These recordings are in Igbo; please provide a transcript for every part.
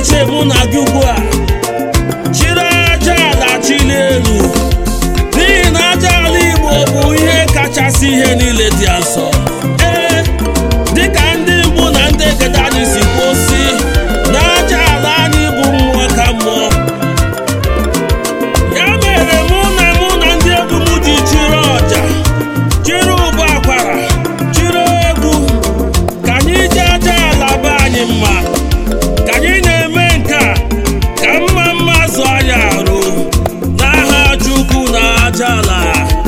iche mụ na gị ugbu a chiri aja ala chili elu, n'ihi na aja ala Igbo bụ ihe kachasị ihe niile dị asọ. Dịka ndị Igbo na ndị egede anyị si kwụsị na aja ala anyị bụ mmụọ ka mmụọ, ya mere mụ na ndị egwu m ji chiri ọja, chiri ụbọ akwara, chiri egwu, ka anyị ji aja ala be anyị mma. Ka anyị na-eme nke a ka mma zụọ anyị arụ n'aha Chukwu na aja ala.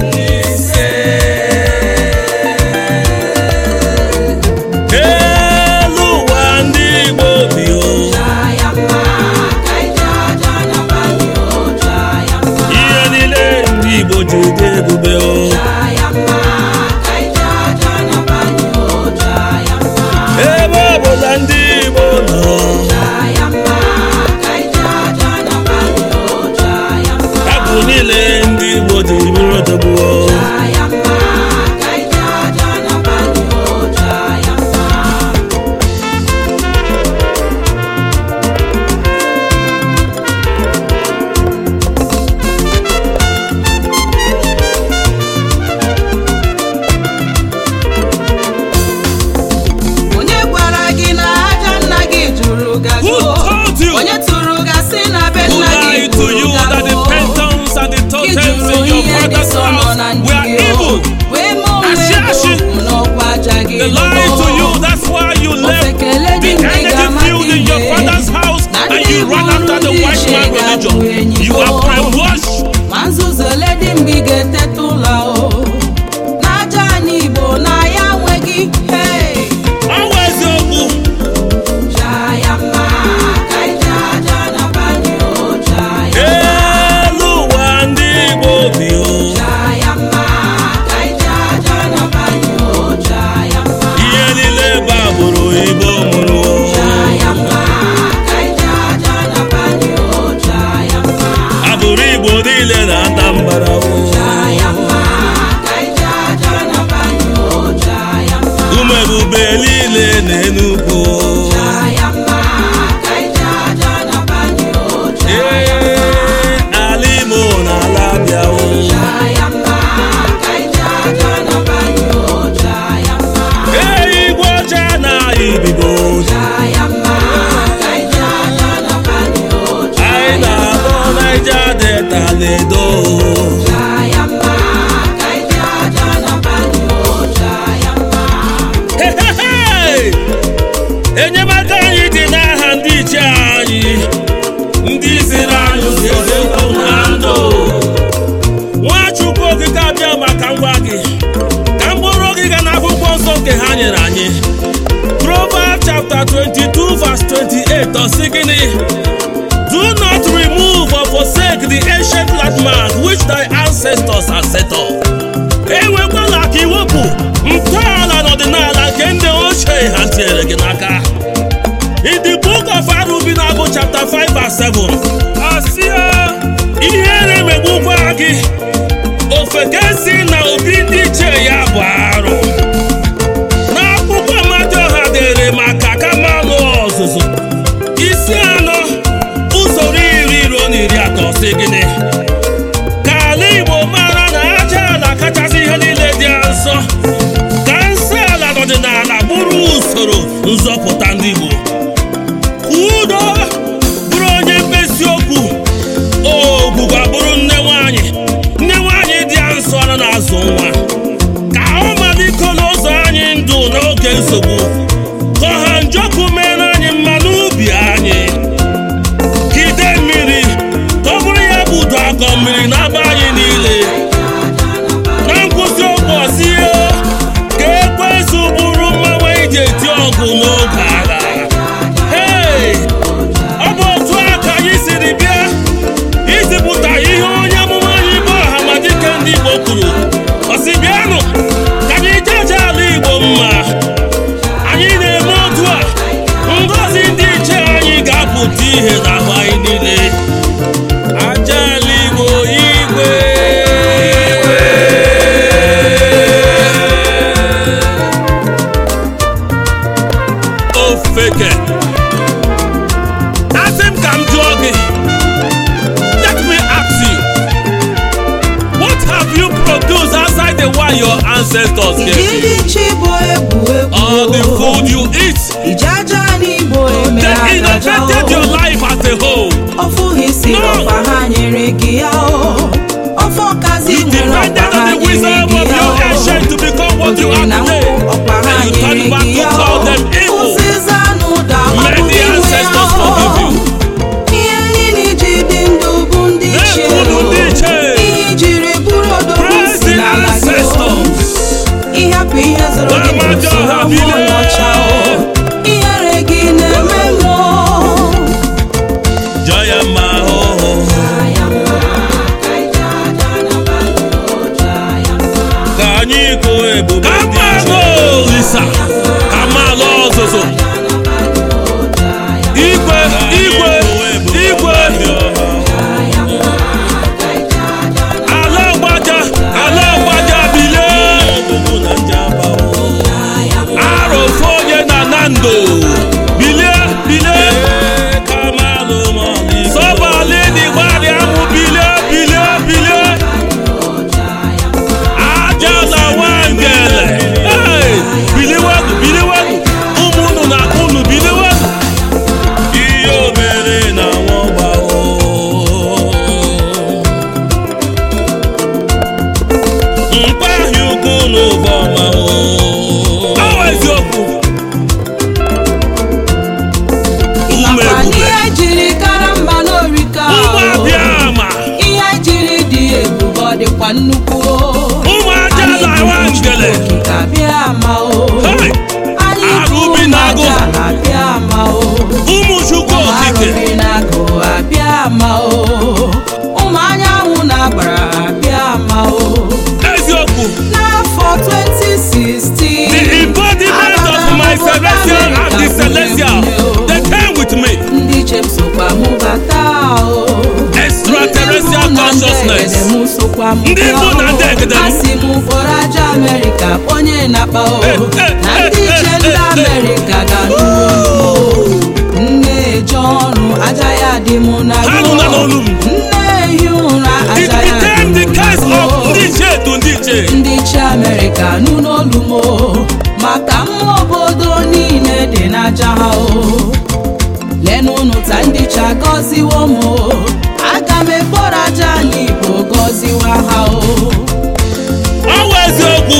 Ebe ọbụla ndị Igbo nọ, abụ niile ndị Igbo ji bụrụ odogwu. They lied to you, that's why you left the energy field in your father's house and you run after the white man religion. You are brainwashed. Always open. Enyemaka anyị dị n'aha ndị iche anyị, ndị ziri anyị eziokwu na ndụ. Nwachukwu okike abịa maka ngwa gị, ka mkpụrụ gị ga n'akwụkwọ nsọ nke ha nyere anyị. Proverbs chapter 22 verse 28 ọ sị gịnị? Do not remove or forsake the ancient landmark which thy ancestors have set up. Enwekwala ka iwepụ ntọala na ọdịnala nke ndị ochie ha tinyere gị n'aka. In the book of Arubinabu chapter 5 verse 7, asịa ihe na-emegbukwa gị ofeke si na obi ndị iche ya bụ arụ. N'akwụkwọ Amadioha dere maka Kamalụ ọzụzụ isi 4 usoro 30 sị gịnị? Ka ala Igbo mara na aja ala kachasị ihe niile dị nsọ, ka nsọ ala n'ọdịnala bụrụ usoro nzọpụta ndị Igbo. Udo bụrụ onye mkpesi okwu, ogwugwa bụrụ nne nwanyị dị nsọ nọ n'azụ nwa, ka ọ maliko n'ụzọ anyị ndụ n'oge nsogbu, ka ọha njọkụ mere anyị mma n'ubi anyị, ka ide mmiri ka ọ bụrụ ya bụ udo akọ mmiri n'aba anyị niile. Na nkwụsị okwu ọsie ka ekwensu bụrụ mmanwe iji eti ọgụ n'oge agha. Ọ bụ otu a ka anyị siri bịa izipụta ihe onye amụma anyị bụ Ọhamadike ndị Igbo kwuru. Ọ sị bịanụ ka anyị jeje ala Igbo mma. Anyị na-eme otu a, ngọzi ndị iche anyị ga-apụta ihe n'ahụ anyị niile. Aja ala Igbo igwe. Ofeke. Come jogging. Let me ask you, what have you produced outside the one your ancestors gave you? All the food you eat. They innovated your life as a whole. You depended on the wisdom of your ancient to become what you are today. And you turn back to call them evil. Many ancestors forgive you. Praise the ancestors. Extraterrestrial consciousness. Ndị Igbo na ndị egede America onye na-akpa o na ndị iche ndị America ga-anụ nne eje ọrụ aja ya dị mụ na nne ehi ụra aja ya dị mụ ndị iche America nụ n'olu mo maka mma obodo niile dị n'aja ha o lenụnụ ta ndị cha gọziwo m aga m ekpọrọ aja n'Igbo gọziwa ha o eziokwu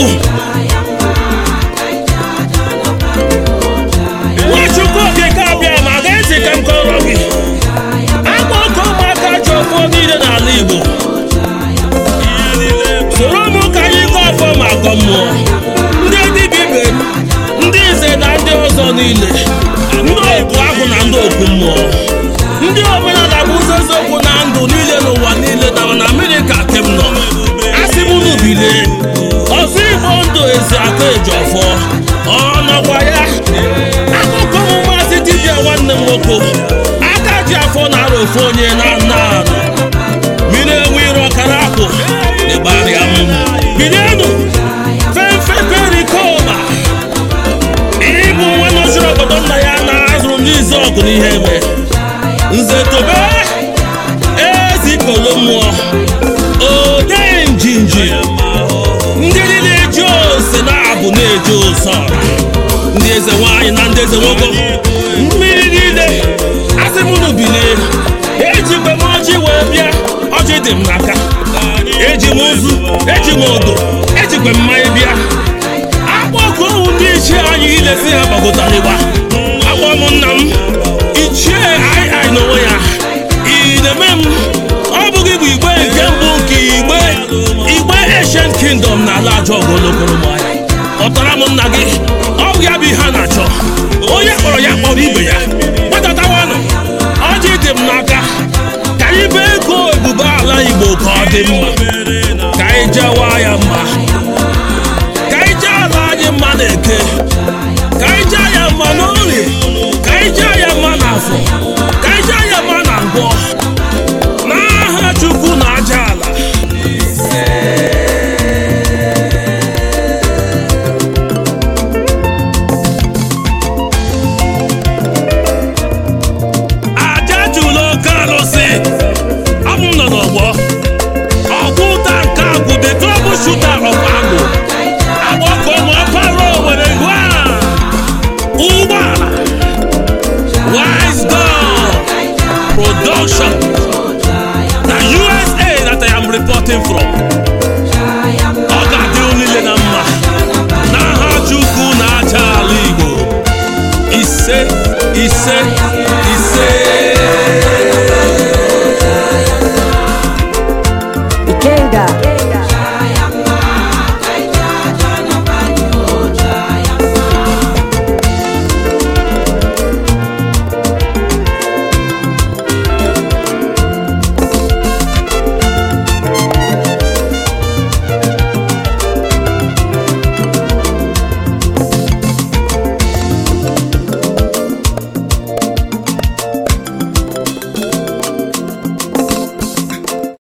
Nwachukwu okike abịa ma ga-esi ka m kọrọ gị agba ọkụ ụmụaka ji ọfọ niile n'ala Igbo soro m ka anyị gọọ ọfọ ma gọọ mmụọ ndị dibịa ibe ndị nze na ndị ọzọ niile ndị obu ahụ na ndị okwu mmụọ ndị omenala bụ ụzọ eziokwu na ndụ niile n'ụwa niile na Amerịka kem nọ asị m unu bilie ọzọ Igbo ndụ ezi aka eji ọfọ ọ nọkwa ya akụkọ m maazị dibịa nwanne m nwoke aka ji afọ na-arụ ofu onye na nna mmiri enwe ire ọkara akụ n'ịgbarịa m bilienụ fefeperikoma ịbụ nwa nọchiri obodo nna ya na-azụrụ ndị izu ọgụ n'ihe eme nze tobe ezi kolo mmụọ ode njinji ndị niile eji ose na-abụ na-eji ose ọra ndị eze nwanyị na ndị eze nwoke mmiri niile asị m unu bilie ejikwe m ọjị wee bịa ọjị dị m n'aka eji m ozu eji m odo ejikwe mmanya bịa akpọkọ ohu ndị ichie anyị ilesi ha gbagotara ịgba akpọ m nna m ichie anyị n'onwe ya ị na-eme m ọ bụghị bụ igbe nke mbụ nke igbe Ancient Kingdom na ala ajọ ogologoromaya ọ tara m nna gị ọ bụ ya bụ ihe a na-achọ onye kpọrọ ya kpọrọ ibe ya gbadatawanụ ọjị dị m n'aka ka anyị bee ego ebube ala Igbo ka ọ dị mma ka anyị jewa ya mma ka anyị jee ala anyị mma na-eke ka anyị jee ya mma n'Orie ka anyị jee ya mma n'Afọ ka anyị jee ya mma na Nkwọ n'aha Chukwu na aja ala aja jụrụ benefiting from. Ọ ga-adịrị niile na mma n'aha Chukwu na aja ala Igbo. Ise